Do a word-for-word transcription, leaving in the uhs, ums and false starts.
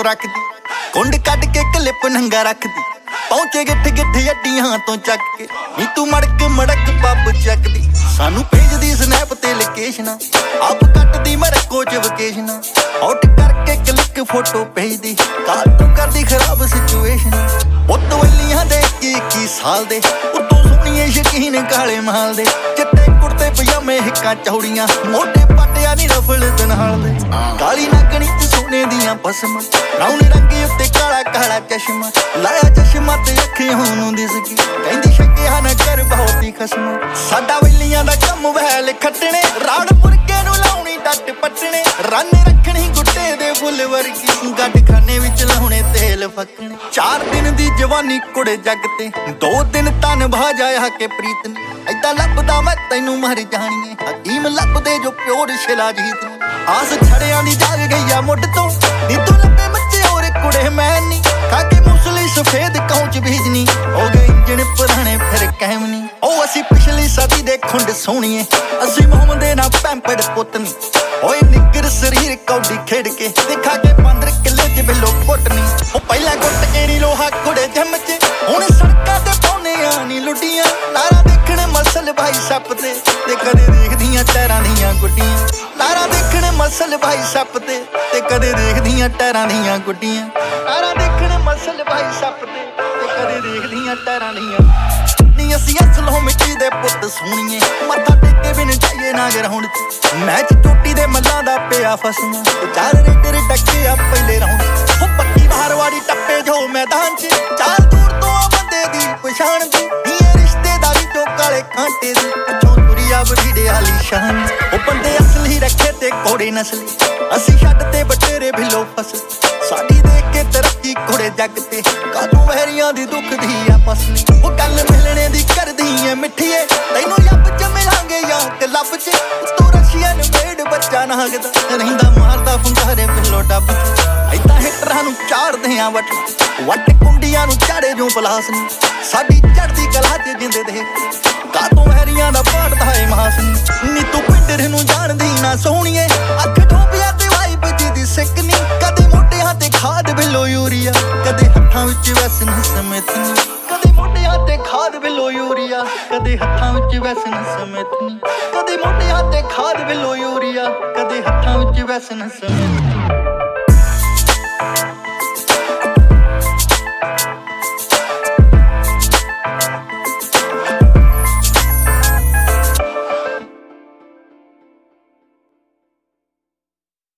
photo रखदी कुंड cut के clip नंगा रखदी पहुंचे गिठ गिठ अड्डियां तो चक के नी तू मड़क मड़क पब चकदी सानू भेजदी स्नैप ते लोकेशना आप कटदी मरको च वकेशना आउट करके क्लिक फोटो भेजदी काल तू करदी खराब सिचुएशन उत्तो वलियां दे इक्की साल दे उत्तों सोहणिए यकीन काले माल दे चिट्टे कुर्ते पजामे हिक्कां चौड़ियां मोटे पट्टिया नी रफल दे नाल दे काली नागणी च सोने दियां पसमां ब्राउन रंगे उत्ते काला काला चश्मा लाया चश्मा ते अखियां नूं दिसगी कहंदी शक्किया ना कर बहुत ही खसमा साडा वलियां दा कम वैल खट्टणे राड़ पुरके नूं लाउणी डट पट्टणे रन रखणी गुट्टे दे फुੱਲ वर्गी गड्ड खाने विच लाउणे तेल फक्कणे चार दिन दी जवानी कुड़े जग ते दो दिन तन भा जाया के प्रीत ने ऐदा लभदा मैं तैनू मर जाणीए हकीम लभदे जो प्योर शिलाजीत ने आस छड़ियां दी जाग गई आ मुੱਢ ਤੋਂ नी तू लभे मच्चे और कुड़े मैं नी खाके मूसली सफेद कौच भेजनी हो गए इंजन पुराने फिर कहम नी ओ असी पिछली सदी दे खुंड सोहणीए असी मोहम्मद ना पैंपड़ पुतनी ओए निगर शरीर कौडी खेड़ के दिखा के पंद्र किले च बिलो घुटनी ओ पहला घुट के नी लोहा कुड़े जम च हुण सड़कां ते पाउने आ नी लुटियां लारा देखण मसल भाई सप ते ते कदे देखदियां टैरां दियां गुड्डियां लारा देखण मसल भाई सप ते ते कदे देखदियां टैरां दियां गुड्डियां लारा देखण मसल भाई सप ते ते कदे देखदियां टैरां दियां नी असी असलों मिट्टी दे पुੱਤ सोहणीए मत्था टेके बिन जाइए ना ग्राउंड च मैच टोटी दे मल्लां दा पिया फसमा चार रेडर डके आ पहले राउंड ओ पक्की बाहरवाड़ी टप्पे जो मैदान च चार दूर तो बंदे दी पछाण दी ये रिश्तेदारी तो काले कांटे दी अचों तुरिया बरीडे आली शान ओ बंदे असली रखे ते कोड़े नस्ली असी छड्ड ते बटेरे भिलो फस साडी देख के तरक्की कुड़े जग ते काजू वहरियां दी दुख दी आपस में ओ गल मिलने दी करदी ऐ मिठीए तैनू लब च मिलांगे या क्लब च तू रशियन मेड बच्चा नागदा रहिंदा मारदा फुंकारे बिलो डब ऐदा हिटरां नू चाड़दे आ वट वट कुंडियां नू चाड़े जो पलास नी साडी चढ़दी कला च जिंदे देख काजू वहरियां दा पाड़दा है मास नी तू पिंडर नू जाणदी ना सोहणीए अख ठोपिया ते वाइब दी सिकनी कदे मोटियां ते खाद बिलो यूरिया कदे हत्थां विच वैसन समेत नी कदे मोटियां ते खाद बिलो यूरिया कदे हत्थां विच वैसन समेत नी कदे मोटियां ते खाद बिलो यूरिया कदे हत्थां विच वैसन समेत